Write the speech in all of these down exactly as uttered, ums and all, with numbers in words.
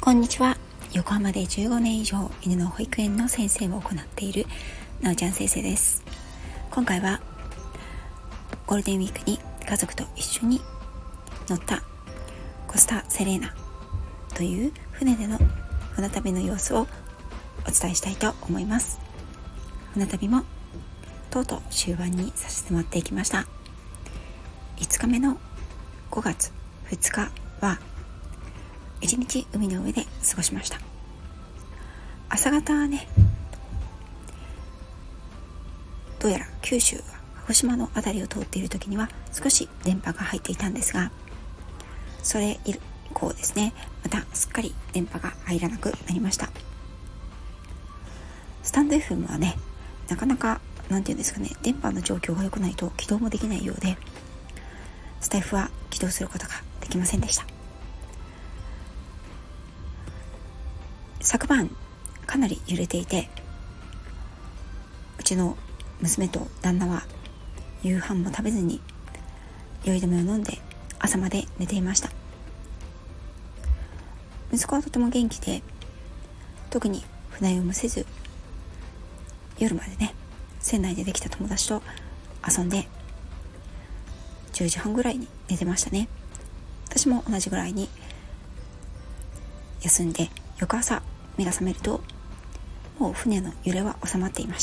こんにちは。横浜でじゅうごねん以上犬の保育園の先生を行っているなおちゃん先生です。今回はゴールデンウィークに家族と一緒に乗ったコスタ・セレーナという船での船旅の様子をお伝えしたいと思います。船旅もとうとう終盤に差し迫っていきました。いつかめのごがつふつかはいちにち海の上で過ごしました。朝方ね、どうやら九州は鹿児島のあたりを通っている時には少し電波が入っていたんですが、それ以降ですね、またすっかり電波が入らなくなりました。スタンド エフエム はね、なかなかなんていうんですかね、電波の状況が良くないと起動もできないようで、スタイフは起動することができませんでした。昨晩かなり揺れていて、うちの娘と旦那は夕飯も食べずに酔い止めを飲んで朝まで寝ていました。息子はとても元気で、特に船酔いもせず、夜までね、船内でできた友達と遊んでじゅうじはんぐらいに寝てましたね。私も同じぐらいに休んで、翌朝目が覚めるともう船の揺れは収まっていました。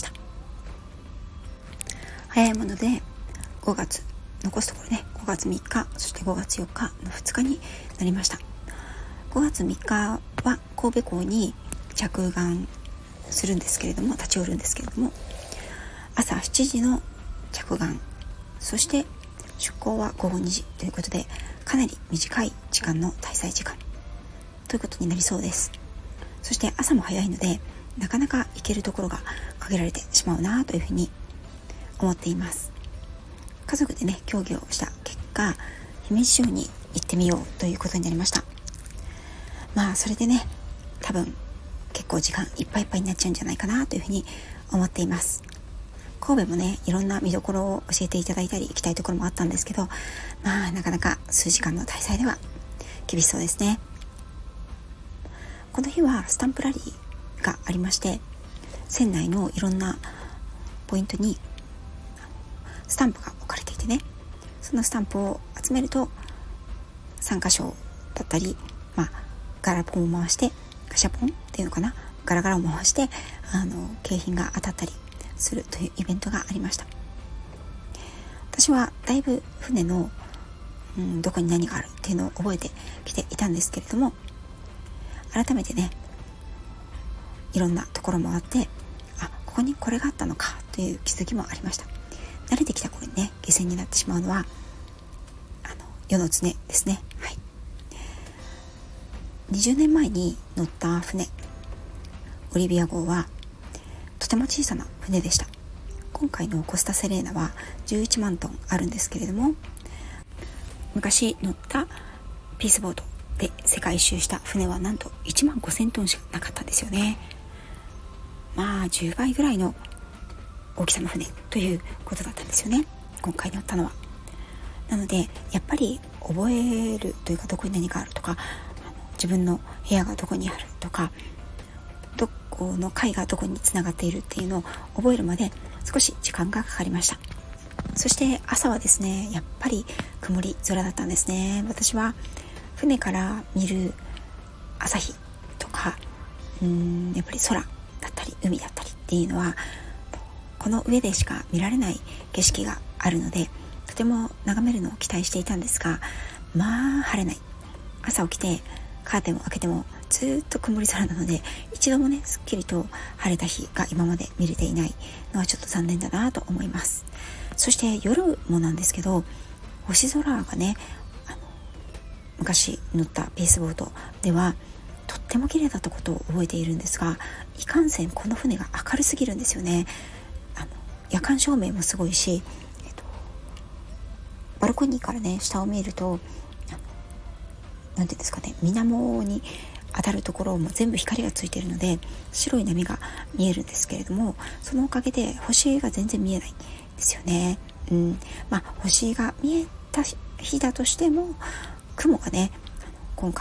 早いものでごがつ、残すところね、ごがつみっか、そしてごがつよっかのふつかになりました。ごがつみっかは神戸港に着岸するんですけれども、立ち寄るんですけれども、朝しちじの着岸、そして出港はごごにじということで、かなり短い時間の滞在時間ということになりそうです。そして朝も早いので、なかなか行けるところが限られてしまうなというふうに思っています。家族でね、協議をした結果、姫路城に行ってみようということになりました。まあそれでね、多分結構時間いっぱいいっぱいになっちゃうんじゃないかなというふうに思っています。神戸もね、いろんな見どころを教えていただいたり行きたいところもあったんですけど、まあなかなか数時間の滞在では厳しそうですね。この日はスタンプラリーがありまして、船内のいろんなポイントにスタンプが置かれていてね、そのスタンプを集めると参加賞だったり、まあガラポンを回して、ガシャポンっていうのかな、ガラガラを回してあの景品が当たったりするというイベントがありました。私はだいぶ船の、うん、どこに何があるっていうのを覚えてきていたんですけれども、改めてね、いろんなところもあって、あ、ここにこれがあったのかという気づきもありました。慣れてきた頃にね、犠牲になってしまうのはあの世の常ですね。はい。にじゅうねんまえに乗った船、オリビア号はとても小さな船でした。今回のコスタ・セレーナはじゅういちまんトンあるんですけれども、昔乗ったピースボートで世界一周した船はなんといちまんごせんトンしかなかったんですよね。まあじゅうばいぐらいの大きさの船ということだったんですよね、今回乗ったのは。なのでやっぱり覚えるというか、どこに何があるとか、自分の部屋がどこにあるとか、どこの階がどこにつながっているっていうのを覚えるまで少し時間がかかりました。そして朝はですね、やっぱり曇り空だったんですね。私は船から見る朝日とか、うーんやっぱり空だったり海だったりっていうのはこの上でしか見られない景色があるので、とても眺めるのを期待していたんですが、まあ晴れない。朝起きてカーテンを開けてもずっと曇り空なので、一度もね、すっきりと晴れた日が今まで見れていないのはちょっと残念だなと思います。そして夜もなんですけど、星空がね、あの昔乗ったピースボートではとっても綺麗だったことを覚えているんですが、いかんせんこの船が明るすぎるんですよね。あの夜間照明もすごいし、えっと、バルコニーからね下を見ると、なんていうんですかね、水面に当たるところも全部光がついているので白い波が見えるんですけれども、そのおかげで星が全然見えないんですよね。うん、まあ星が見えた日だとしても、雲がね今回は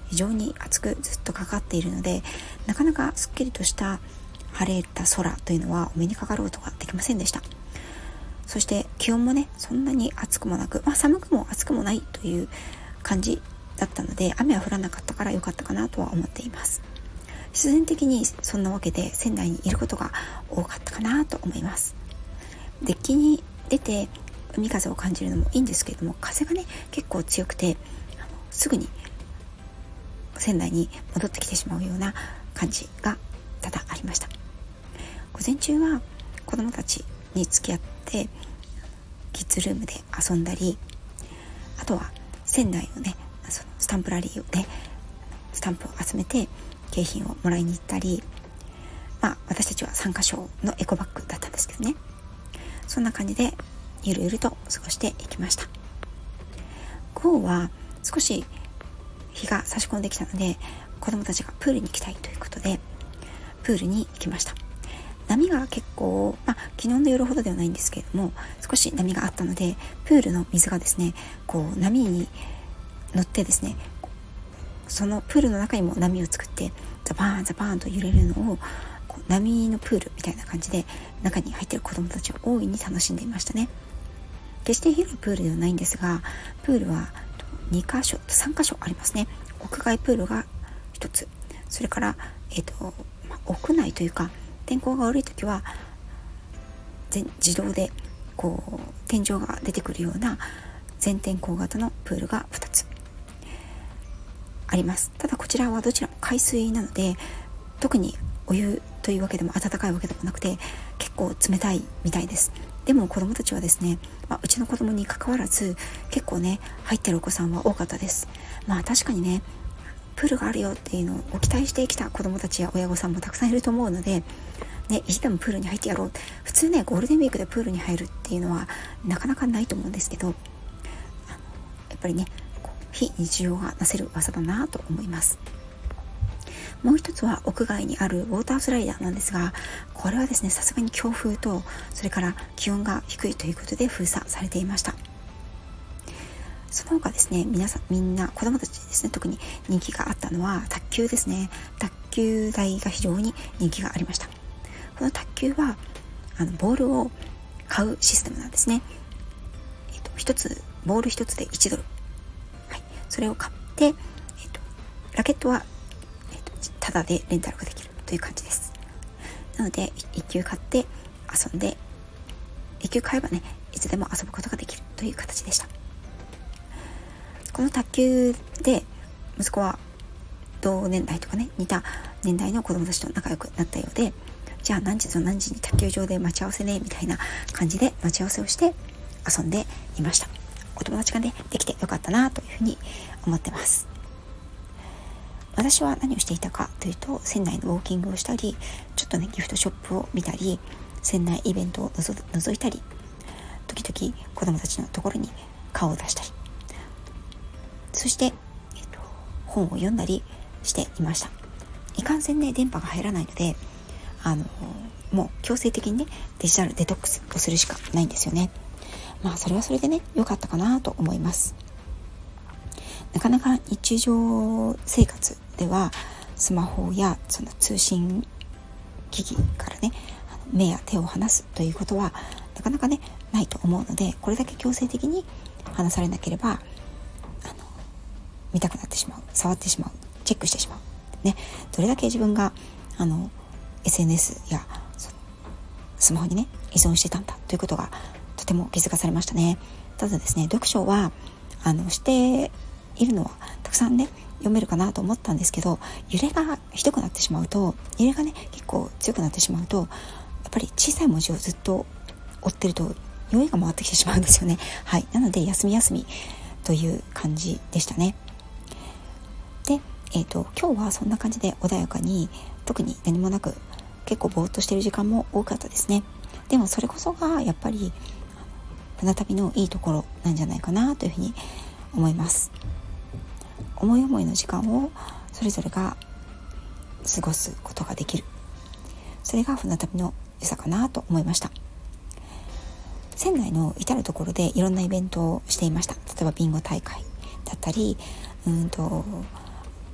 非常に厚くずっとかかっているので、なかなかすっきりとした晴れた空というのはお目にかかることができませんでした。そして気温もね、そんなに暑くもなく、まあ、寒くも暑くもないという感じだったので、雨は降らなかったから良かったかなとは思っています。必然的にそんなわけで仙台にいることが多かったかなと思います。デッキに出て海風を感じるのもいいんですけれども、風がね結構強くて、あのすぐに仙台に戻ってきてしまうような感じが多々ありました。午前中は子供たちに付き合ってキッズルームで遊んだり、あとは仙台のねそのスタンプラリーでスタンプを集めて景品をもらいに行ったり、まあ私たちは参加賞のエコバッグだったんですけどね、そんな感じでゆるゆると過ごしていきました。午後は少し日が差し込んできたので、子供たちがプールに行きたいということでプールに行きました。波が結構、まあ、昨日の夜ほどではないんですけれども、少し波があったので、プールの水がですねこう波に乗ってですね、そのプールの中にも波を作ってザバーンザバーンと揺れるのをこう波のプールみたいな感じで中に入っている子どもたちは大いに楽しんでいましたね。決して広いプールではないんですが、プールはにかしょさんかしょありますね。屋外プールがひとつ、それから、えーとまあ、屋内というか天候が悪い時は自動でこう天井が出てくるような全天候型のプールがふたつあります。ただこちらはどちらも海水なので、特にお湯というわけでも温かいわけでもなくて結構冷たいみたいです。でも子どもたちはですね、まあ、うちの子供に関わらず結構ね入ってるお子さんは多かったです。まあ確かにねプールがあるよっていうのを期待してきた子どもたちや親御さんもたくさんいると思うので、ね、意地でもプールに入ってやろう。普通ねゴールデンウィークでプールに入るっていうのはなかなかないと思うんですけど、あのやっぱりね非日常がなせる技だなと思います。もう一つは屋外にあるウォータースライダーなんですが、これはですねさすがに強風とそれから気温が低いということで封鎖されていました。その他ですね、皆さんみんな子供たちですね、特に人気があったのは卓球ですね。卓球台が非常に人気がありました。この卓球はあのボールを買うシステムなんですね。えっと、一つボール一つでいちドル、はい、それを買って、えっと、ラケットは、えっと、タダでレンタルができるという感じです。なのでいっきゅう買って遊んで、いっきゅう買えばねいつでも遊ぶことができるという形でした。この卓球で息子は同年代とかね似た年代の子供たちと仲良くなったようで、じゃあ何時と何時に卓球場で待ち合わせねみたいな感じで待ち合わせをして遊んでいました。お友達がねできてよかったなというふうに思ってます。私は何をしていたかというと、仙内のウォーキングをしたり、ちょっとねギフトショップを見たり、仙内イベントをのぞ覗いたり、時々子供たちのところに顔を出したり、そして、えっと、本を読んだりしていました。いかんせんね電波が入らないので、あのもう強制的にねデジタルデトックスをするしかないんですよね。まあそれはそれでね良かったかなと思います。なかなか日常生活ではスマホやその通信機器からね目や手を離すということはなかなかねないと思うので、これだけ強制的に離されなければあの見たくなってしまう、触ってしまう、チェックしてしまう、ね、どれだけ自分があの エスエヌエス やスマホにね依存してたんだということがとても気づかされましたね。ただですね、読書はあのしているのはたくさんね読めるかなと思ったんですけど、揺れがひどくなってしまうと、揺れがね結構強くなってしまうと、やっぱり小さい文字をずっと追ってると酔いが回ってきてしまうんですよね。はい、なので休み休みという感じでしたね。で、えーと、今日はそんな感じで穏やかに、特に何もなく結構ぼーっとしてる時間も多かったですね。でもそれこそがやっぱり船旅のいいところなんじゃないかなというふうに思います。思い思いの時間をそれぞれが過ごすことができる、それが船旅の良さかなと思いました。仙台の至るところでいろんなイベントをしていました。例えばビンゴ大会だったり、うんと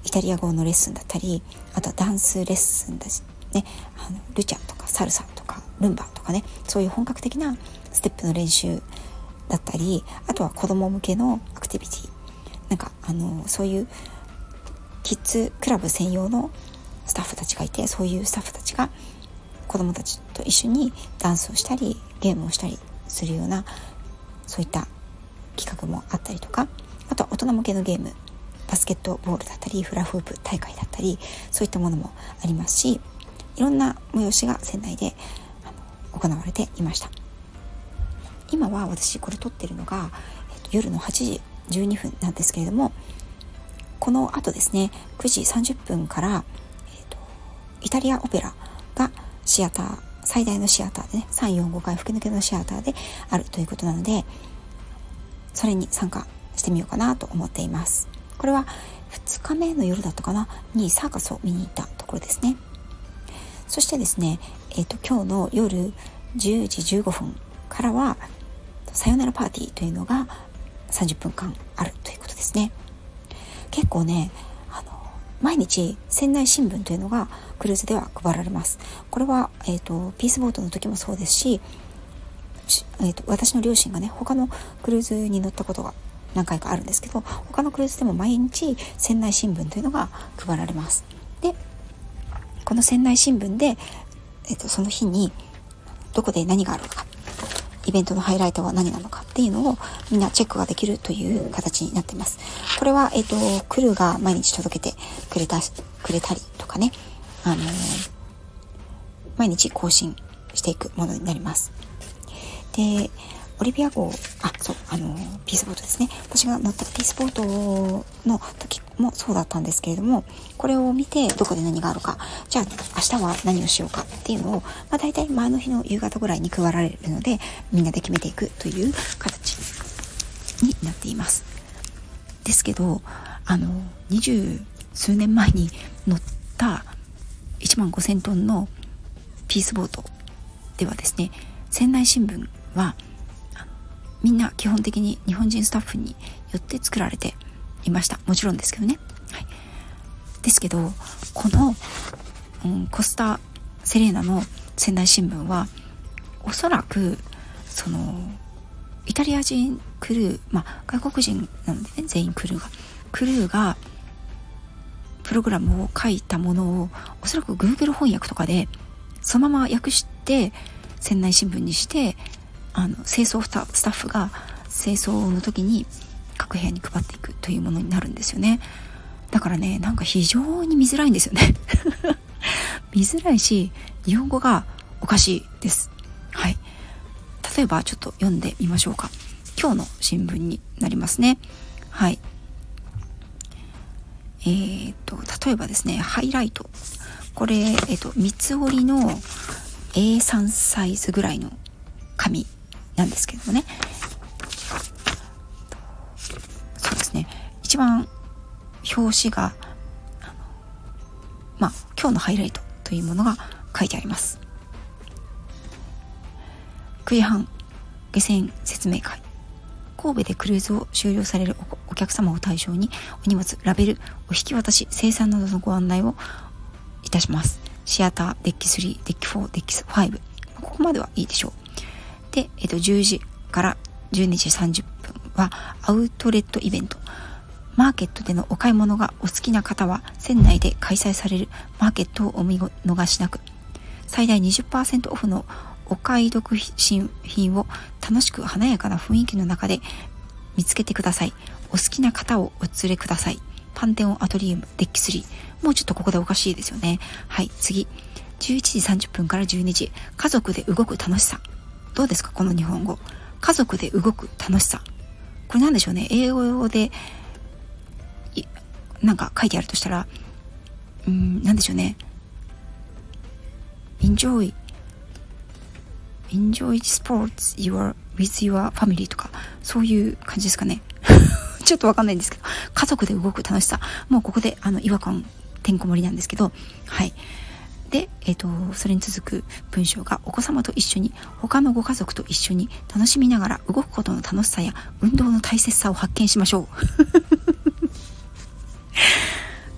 イタリア語のレッスンだったり、あとはダンスレッスンだしね、あのルチャとかサルサとかルンバとかね、そういう本格的なステップの練習だったり、あとは子供向けのアクティビティ、なんかあのそういうキッズクラブ専用のスタッフたちがいて、そういうスタッフたちが子供たちと一緒にダンスをしたりゲームをしたりするような、そういった企画もあったりとか、あとは大人向けのゲーム、バスケットボールだったりフラフープ大会だったり、そういったものもありますし、いろんな催しが仙台であの行われていました。今は私これ撮ってるのが、えっと、夜のはちじじゅうにふんなんですけれども、この後ですねくじさんじゅっぷんから、えっと、イタリアオペラがシアター、最大のシアターでね、さんよんごかい吹き抜けのシアターであるということなので、それに参加してみようかなと思っています。これはふつかめの夜だったかなにサーカスを見に行ったところですね。そしてですね、えっと、今日の夜じゅうじじゅうごふんからはさよならパーティーというのがさんじゅっぷんかんあるということですね。結構ね、あの毎日仙台新聞というのがクルーズでは配られます。これは、えーと、ピースボートの時もそうですし、えーと、私の両親がね他のクルーズに乗ったことが何回かあるんですけど、他のクルーズでも毎日仙台新聞というのが配られます。でこの仙台新聞で、えーと、その日にどこで何があるのか、イベントのハイライトは何なのかっていうのをみんなチェックができるという形になっています。これは、えっと、クルーが毎日届けてくれた、くれたりとかね、あのー、毎日更新していくものになります。で、オリビア号、あ、そう、あのー、ピースボートですね。私が乗ったピースボートの時もそうだったんですけれども、これを見てどこで何があるか、じゃあ明日は何をしようかっていうのを、まあ、大体前の日の夕方ぐらいに配られるので、みんなで決めていくという形になっています。ですけど、あの二十数年前に乗ったいちまんごせんトンのピースボートではですね、仙台新聞はみんな基本的に日本人スタッフによって作られていました。もちろんですけどね、はい、ですけどこの、うん、コスタセレーナの仙台新聞はおそらくそのイタリア人クルー、まあ外国人なのでね、全員クルーがクルーがプログラムを書いたものをおそらく Google 翻訳とかでそのまま訳して仙台新聞にして、あの清掃スタッフが清掃の時に各部屋に配っていくというものになるんですよね。だからね、なんか非常に見づらいんですよね見づらいし、日本語がおかしいです。はい、例えばちょっと読んでみましょうか。今日の新聞になりますね。はい、えー、と例えばですね、ハイライト、これ、えー、と三つ折りの エースリー サイズぐらいの紙なんですけどもね、そうですね、一番表紙があのまあ今日のハイライトというものが書いてあります。くじはん下船説明会、神戸でクルーズを終了される お, お客様を対象にお荷物、ラベル、お引き渡し、生産などのご案内をいたします。シアター、デッキスリー、デッキフォー、デッキファイブ、ここまではいいでしょう。で、えっと、じゅうじからじゅうにじさんじゅっぷんはアウトレットイベント。マーケットでのお買い物がお好きな方は船内で開催されるマーケットをお見逃しなく。最大 にじゅっパーセント オフのお買い得新品を楽しく華やかな雰囲気の中で見つけてください。お好きな方をお連れください。パンテオンアトリウムデッキスリー。もうちょっとここでおかしいですよね。はい、次。じゅういちじさんじゅっぷんからじゅうにじ。家族で動く楽しさ。どうですかこの日本語。家族で動く楽しさ。これなんでしょうね。英語でなんか書いてあるとしたら、うーん、なんでしょうね。enjoy enjoy sports your with your family とか、そういう感じですかね。ちょっとわかんないんですけど、家族で動く楽しさ。もうここであの違和感てんこ盛りなんですけど、はい。で、えっと、それに続く文章が、お子様と一緒に、他のご家族と一緒に楽しみながら動くことの楽しさや運動の大切さを発見しましょう。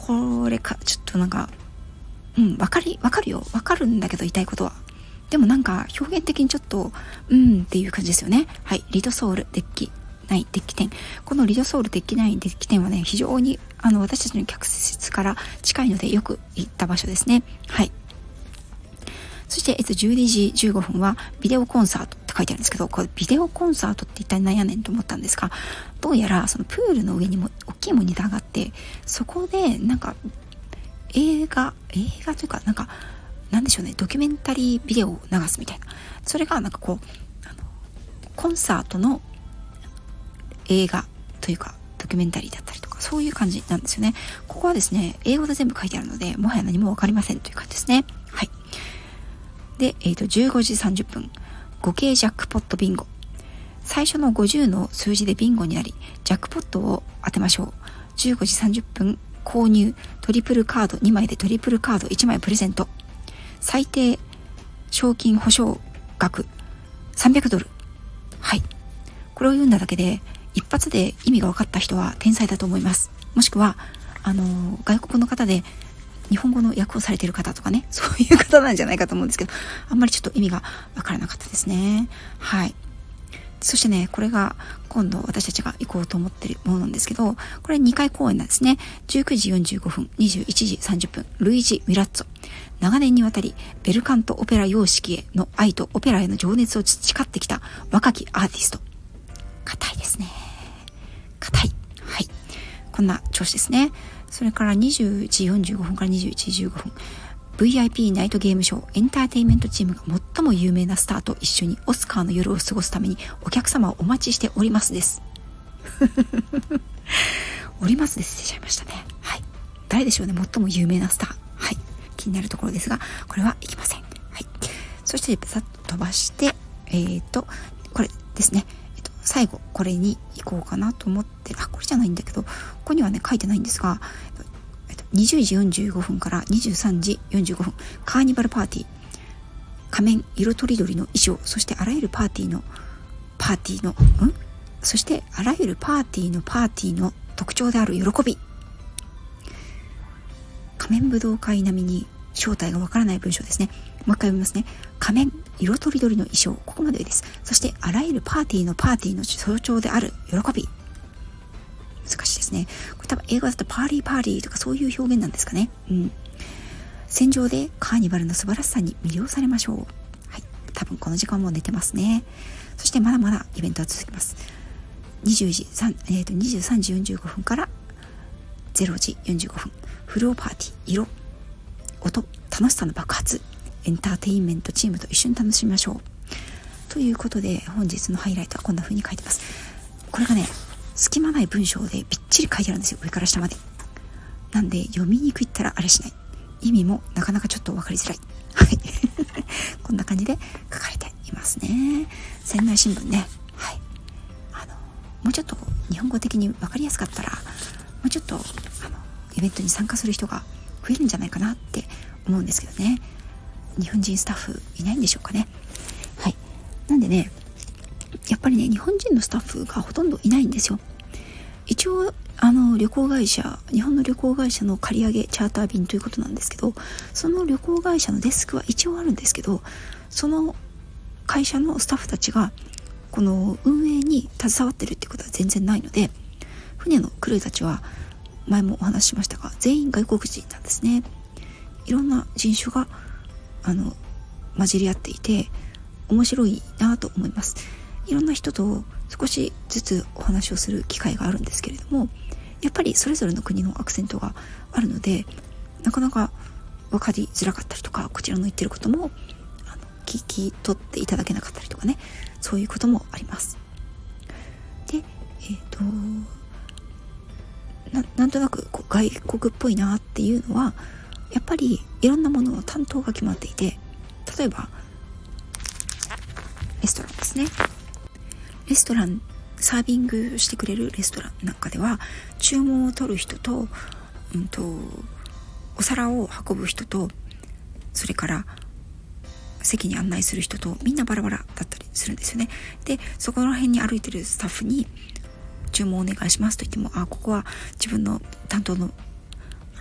これかちょっとなんかうんわかりわかるよわかるんだけど言いたいことはでもなんか表現的にちょっとうんっていう感じですよね。はい、リドソウルデッキないデッキ店、このリドソウルデッキないデッキ店はね非常にあの私たちの客室から近いのでよく行った場所ですね。はい。そして、えっと、じゅうにじじゅうごふんはビデオコンサートって書いてあるんですけど、これビデオコンサートって一体何やねんと思ったんですが、どうやらそのプールの上にも大きいモニターがあって、そこでなんか映画映画というかなんかなんでしょうね、ドキュメンタリービデオを流すみたいな、それがなんかこうあのコンサートの映画というかドキュメンタリーだったりとかそういう感じなんですよね。ここはですね英語で全部書いてあるのでもはや何もわかりませんという感じですね。はい。で、えーと、じゅうごじさんじゅっぷん合計ジャックポットビンゴ、最初のごじゅうの数字でビンゴになりジャックポットを当てましょう。じゅうごじさんじゅっぷん購入トリプルカードにまいでトリプルカードいちまいプレゼント、最低賞金保証額さんびゃくドル。はい、これを読んだだけで一発で意味が分かった人は天才だと思います。もしくはあのー、外国の方で日本語の訳をされている方とかね、そういう方なんじゃないかと思うんですけど、あんまりちょっと意味が分からなかったですね。はい。そしてね、これが今度私たちが行こうと思っているものなんですけど、これにかい公演なんですね。じゅうくじよんじゅうごふん、にじゅういちじさんじゅっぷん、ルイージ・ミラッツォ。長年にわたりベルカントオペラ様式への愛とオペラへの情熱を培ってきた若きアーティスト。硬いですね。硬い。はい。こんな調子ですね。それからにじゅうじよんじゅうごふんからにじゅういちじじゅうごふん ブイアイピー ナイトゲームショーエンターテインメントチームが最も有名なスターと一緒にオスカーの夜を過ごすためにお客様をお待ちしておりますですおりますです出ちゃいましたね。はい。誰でしょうね、最も有名なスター。はい。気になるところですがこれはいきません。はい。そしてさっと飛ばしてえーとこれですね、えっと、最後これに行こうかなと思ってあこれじゃないんだけどここにはね書いてないんですが、えっと、にじゅうじよんじゅうごふんからにじゅうさんじよんじゅうごふんカーニバルパーティー、仮面色とりどりの衣装、そしてあらゆるパーティーのパーティーのんそしてあらゆるパーティーのパーティーの特徴である喜び、仮面武道会並みに正体がわからない文章ですね。もう一回読みますね。仮面色とりどりの衣装、ここまでです。そしてあらゆるパーティーのパーティーの象徴である喜び。難しいですね。これ多分英語だとパーリーパーリーとかそういう表現なんですかね。うん。戦場でカーニバルの素晴らしさに魅了されましょう。はい。多分この時間も寝てますね。そしてまだまだイベントは続きます。にじゅうじさん、えーと、にじゅうさんじよんじゅうごふんかられいじよんじゅうごふんフローパーティー、色、音、楽しさの爆発、エンターテインメントチームと一緒に楽しみましょうということで、本日のハイライトはこんな風に書いてます。これがね隙間ない文章でびっちり書いてあるんですよ、上から下まで。なんで読みにくいったらあれしない、意味もなかなかちょっと分かりづらいはいこんな感じで書かれていますね。仙台新聞ね。はい。あのもうちょっと日本語的に分かりやすかったらもうちょっとあのイベントに参加する人が増えるんじゃないかなって思うんですけどね。日本人スタッフいないんでしょうかね。はい。なんでね、やっぱりね日本人のスタッフがほとんどいないんですよ。一応あの旅行会社、日本の旅行会社の借り上げチャーター便ということなんですけど、その旅行会社のデスクは一応あるんですけど、その会社のスタッフたちがこの運営に携わってるってことは全然ないので、船のクルーたちは前もお話ししましたが全員外国人なんですね。いろんな人種があの混じり合っていて面白いなと思います。いろんな人と少しずつお話をする機会があるんですけれども、やっぱりそれぞれの国のアクセントがあるのでなかなか分かりづらかったりとか、こちらの言ってることもあの聞き取っていただけなかったりとかね、そういうこともあります。で、えーとな, なんとなくこう外国っぽいなっていうのはやっぱりいろんなものの担当が決まっていて、例えばレストランですね。レストランサービングしてくれるレストランなんかでは注文を取る人と、うんとお皿を運ぶ人と、それから席に案内する人とみんなバラバラだったりするんですよね。でそこら辺に歩いてるスタッフに注文お願いしますと言っても、あここは自分の担当の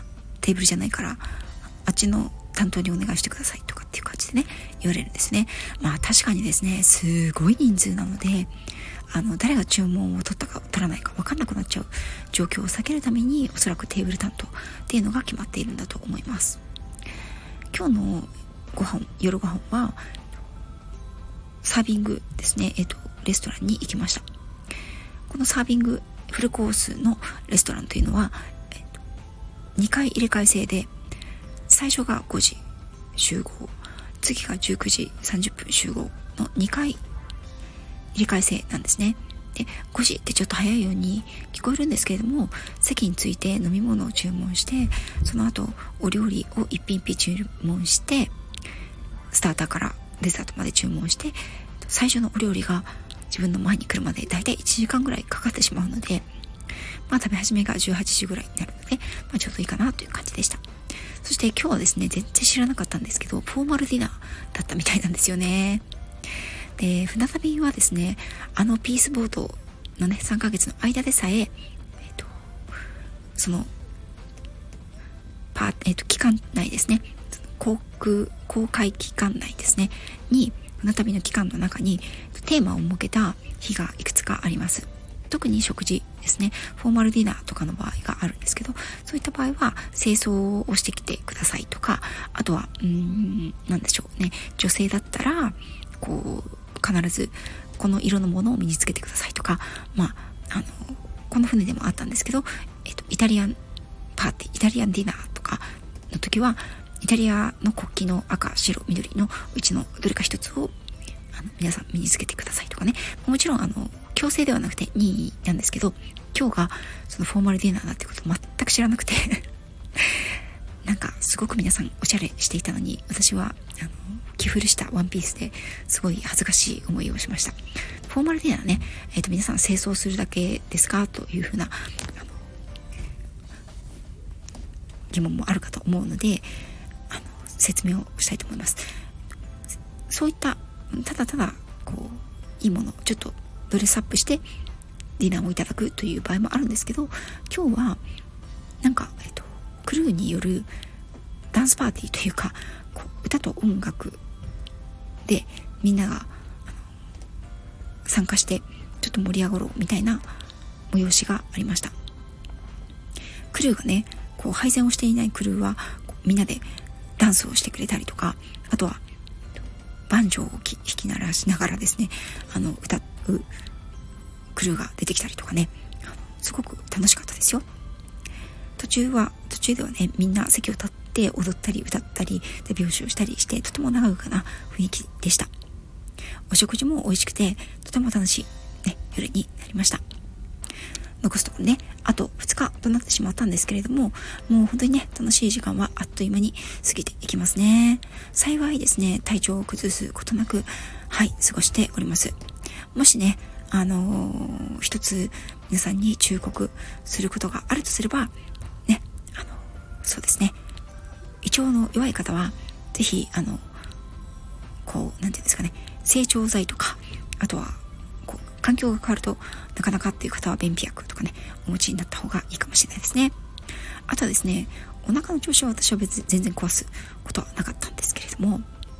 テーブルじゃないからあっちの担当にお願いしてくださいとかっていう感じでね言われるんですね。まあ確かにですねすごい人数なのであの誰が注文を取ったか取らないか分かんなくなっちゃう状況を避けるためにおそらくテーブル担当っていうのが決まっているんだと思います。今日のご飯夜ご飯はサービングですね、えっとレストランに行きました。このサービングフルコースのレストランというのは、えっと、にかい入れ替え制で最初がごじ集合、次がじゅうくじさんじゅっぷん集合のにかい入れ替え制なんですね。でごじってちょっと早いように聞こえるんですけれども、席について飲み物を注文してその後お料理を一品一品注文してスターターからデザートまで注文して最初のお料理が自分の前に来るまでだいたいいちじかんぐらいかかってしまうので、まあ食べ始めがじゅうはちじぐらいになるので、まあ、ちょうどいいかなという感じでした。そして今日はですね全然知らなかったんですけどフォーマルディナーだったみたいなんですよね。で船旅はですねあのピースボートのねさんかげつの間でさえ、えっと、そのパー、えっと、期間内ですね航空公開期間内ですねに船旅の期間の中にテーマを設けた日がいくつかあります。特に食事ですねフォーマルディナーとかの場合があるんですけど、そういった場合は清掃をしてきてくださいとか、あとはうーんなんでしょうね女性だったらこう必ずこの色のものを身につけてくださいとか、まああのこの船でもあったんですけど、えっと、イタリアンパーティーイタリアンディナーとかの時はイタリアの国旗の赤白緑のうちのどれか一つをあの皆さん身につけてくださいとかね、もちろんあの強制ではなくて任意なんですけど、今日がそのフォーマルディナーだってことを全く知らなくてなんかすごく皆さんおしゃれしていたのに私はあの着古したワンピースですごい恥ずかしい思いをしました。フォーマルディナーね、えーと皆さん清掃するだけですかというふうなあの疑問もあるかと思うのであの説明をしたいと思います。そういったただただこういいものちょっとドレスアップしてディナーをいただくという場合もあるんですけど、今日はなんか、えっと、クルーによるダンスパーティーというかこう歌と音楽でみんなが参加してちょっと盛り上がろうみたいな催しがありました。クルーがねこう配膳をしていないクルーはみんなでダンスをしてくれたりとか、あとはバンジョーを弾き鳴らしながらですねあの歌うクルーが出てきたりとかね、すごく楽しかったですよ。途中は途中ではねみんな席を立って踊ったり歌ったりで拍子をしたりしてとても和やかな雰囲気でした。お食事も美味しくてとても楽しい、ね、夜になりました。残すところねあとふつかとなってしまったんですけれども、もう本当にね楽しい時間はあっという間に過ぎていきますね。幸いですね体調を崩すことなくはい過ごしております。もしねあのー、一つ皆さんに忠告することがあるとすればねあのそうですね胃腸の弱い方はぜひあのこうなんていうんですかね整腸剤とか、あとはこう環境が変わるとなかなかっていう方は便秘薬とかねお持ちになった方がいいかもしれないですね。あとはですねお腹の調子は私は別に全然壊すことはなかったんですけれども、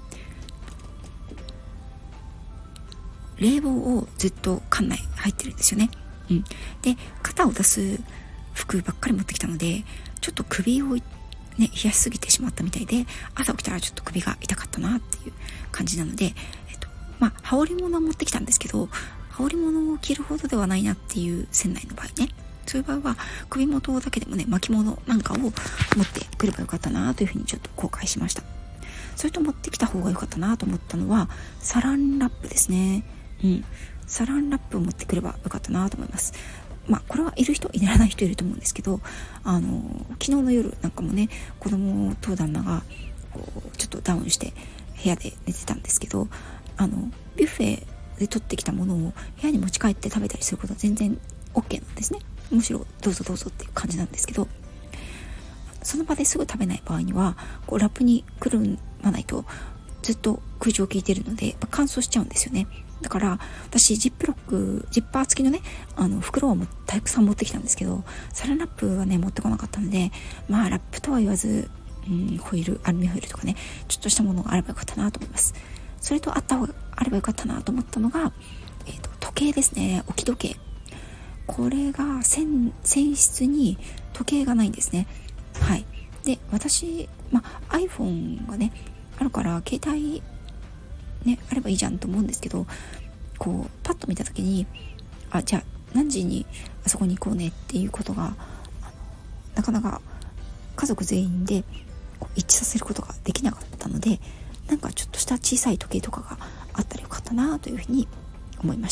冷房をずっと館内入ってるんですよね、うん、で肩を出す服ばっかり持ってきたのでちょっと首をね冷やしすぎてしまったみたいで、朝起きたらちょっと首が痛かったなっていう感じなので、えっとまあ羽織物を持ってきたんですけど羽織物を着るほどではないなっていう船内の場合ね、そういう場合は首元だけでもね巻物なんかを持ってくればよかったなというふうにちょっと後悔しました。それと持ってきた方が良かったなと思ったのはサランラップですね。うん、サランラップを持ってくればよかったなと思います。まあこれはいる人いらない人いると思うんですけど、あの昨日の夜なんかもね子供と旦那がこうちょっとダウンして部屋で寝てたんですけど、あのビュッフェで取ってきたものを部屋に持ち帰って食べたりすることは全然 OK なんですね。むしろどうぞどうぞっていう感じなんですけど、その場ですぐ食べない場合にはこうラップにくるまないとずっと空調を効いてるので乾燥しちゃうんですよね。 だから私ジップロックジッパー付きのねあの袋をもたくさん持ってきたんですけど、サランラップはね持ってこなかったので、まあラップとは言わず、うん、ホイールアルミホイールとかねちょっとしたものがあればよかったなと思います。それとあった方があればよかったなと思ったのが、えーと、時計ですね。置き時計、これが船室に時計がないんですね。はい。で私、まあ、iPhone がねあるから携帯ねあればいいじゃんと思うんですけど、こうパッと見た時にあじゃあ何時にあそこに行こうねっていうことがあのなかなか家族全員でこう一致させることができなかったので、なんかちょっとした小さい時計とかがあったらよかったなというふうに思いました。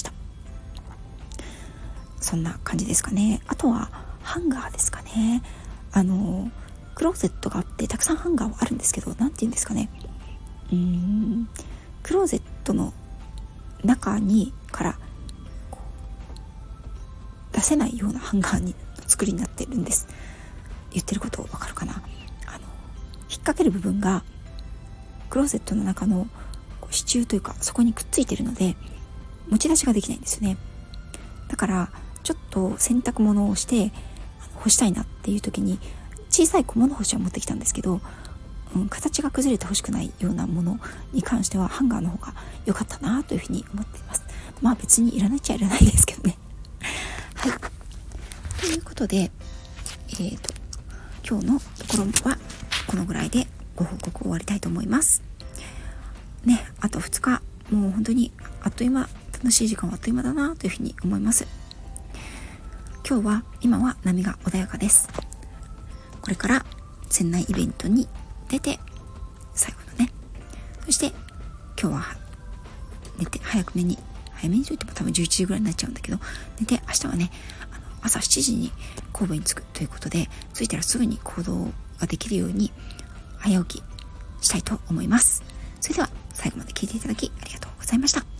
そんな感じですかね。あとはハンガーですかね。あのクローゼットがあってたくさんハンガーはあるんですけど、なんて言うんですかね、うーんクローゼットの中にからこう出せないようなハンガーに作りになってるんです。言ってることわかるかな。あの引っ掛ける部分がクローゼットの中の支柱というかそこにくっついてるので持ち出しができないんですよね。だからちょっと洗濯物をして干したいなっていう時に小さい小物干しを持ってきたんですけど、うん、形が崩れてほしくないようなものに関してはハンガーの方が良かったなというふうに思っています。まあ別にいらないっちゃいらないですけどね。はい。ということで、えーと、今日のところはこのぐらいでご報告終わりたいと思います。ね、あとふつか、もう本当にあっという間、楽しい時間はあっという間だなというふうに思います。今日は、今は波が穏やかです。これから船内イベントに出て最後のね、そして今日は寝て早く寝に早めにといっても多分じゅういちじぐらいになっちゃうんだけど、寝て明日はねあの朝しちじに神戸に着くということで、着いたらすぐに行動ができるように早起きしたいと思います。それでは最後まで聞いていただきありがとうございました。